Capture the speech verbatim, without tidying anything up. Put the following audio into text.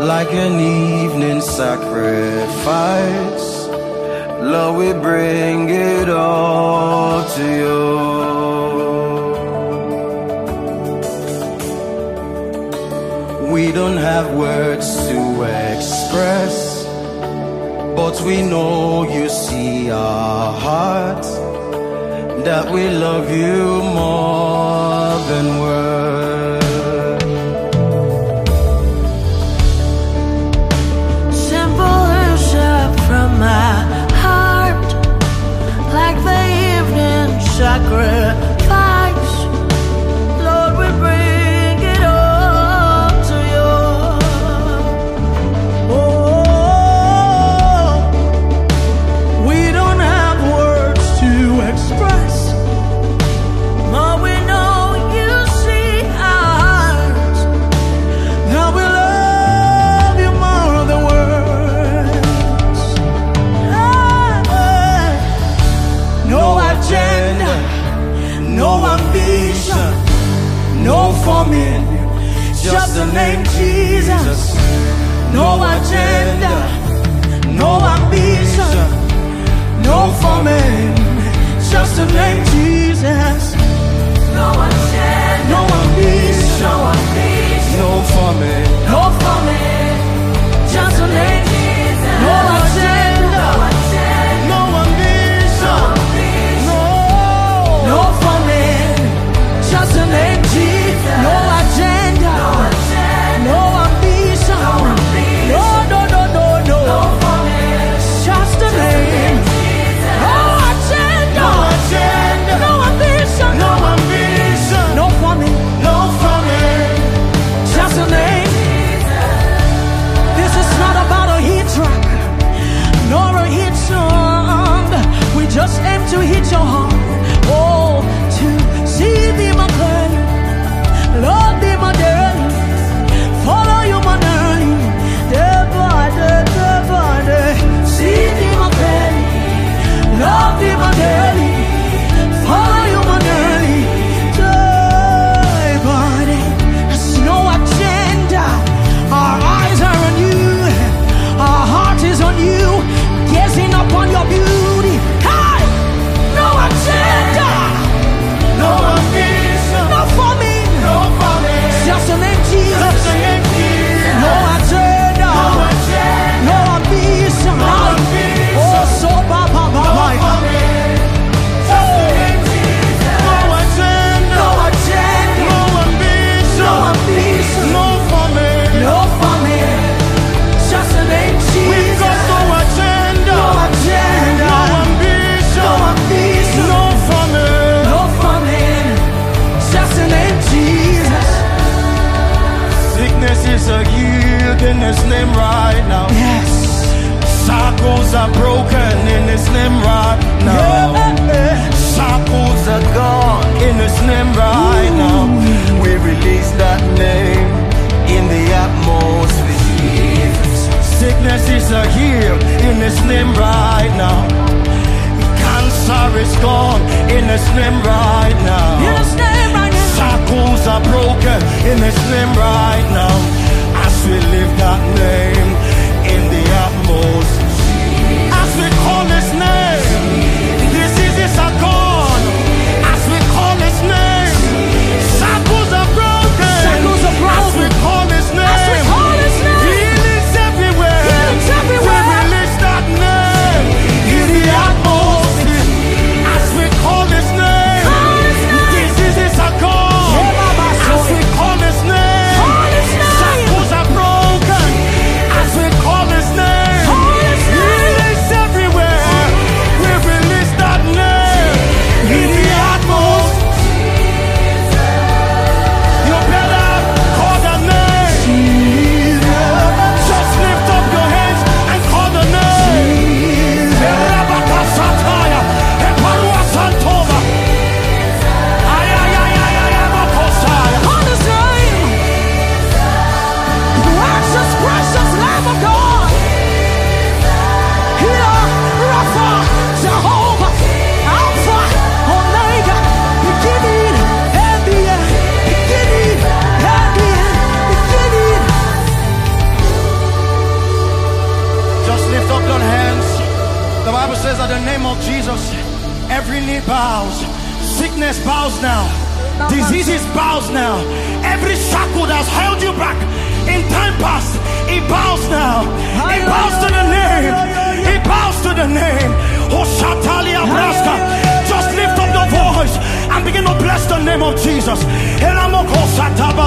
like an evening sacrifice. Lord, we bring it all to you. We don't have words to express, but we know you see our hearts, that we love you more than words. Simple worship from my heart, like the evening sacrifice. Lord, we bring it all to you. Oh, we don't have words to express, but we know you see our hearts, that we love you more than words. Hey, no agenda, no ambition, no forming, just the name Jesus. No agenda, no ambition, no forming, just the name Jesus. No agenda, no ambition, no ambition, No forming, no forming, just the name Jesus. No agenda, no agenda, no ambition, no, no forming, just the name Jesus. No agenda, no agenda, no ambition, no ambition, no, no, no, no, no, no forming, just the name Jesus. No agenda, no agenda, no ambition, no ambition, no forming, no forming. just the name Jesus. This is not about a hit track nor a hit song. We just aim to hit your heart. Oh, to see thee my clearly, Lord thee my dearly, follow you my early, day by day, day by day. See thee my clearly, Lord thee my dearly, follow you my early, day by day. There's no agenda. Our eyes are on you, our heart is on you, gazing upon your beauty. Hey! No agenda, No ambition, no forming, no forming, just the name Jesus. just the name Jesus. No agenda, No agenda, no ambition. no ambition, Oh, so ba ba ba no ba. forming, just the name Jesus. No agenda, No agenda, no ambition, no ambition, no forming. no forming, just the name We've Jesus. got no agenda, No agenda, no ambition, no ambition, no forming. no forming, just the name Jesus. Sickness is a healed in His name right now. Yes. Shackles are broken in His name right now. Yeah. Shackles are gone in His name right now. We release that name in the atmosphere. Sickness is a healed in His name right now. Cancer is gone in His name right now. In His name right now. Shackles are broken in His name right now. As we lift that name in the atmosphere, as we call His name, diseases are gone. As we call His name, shackles are broken. Shackles are broken. As we call His name, As we call His name. healing's everywhere. Healing's everywhere. We release that name in the atmosphere. As we call His name, Call His name. diseases are gone. Yeah, Baba, so As we call His name, Call His name. shackles are broken. As we call His name, Call His name. healing's everywhere. Every knee bows. Sickness bows now. Diseases bows now. Every shackle that's held you back in time past, it bows now. It bows to the name. It bows to the name. Hoshatalia Braska. Just lift up your voice and begin to bless the name of Jesus. Elamoko Sataba.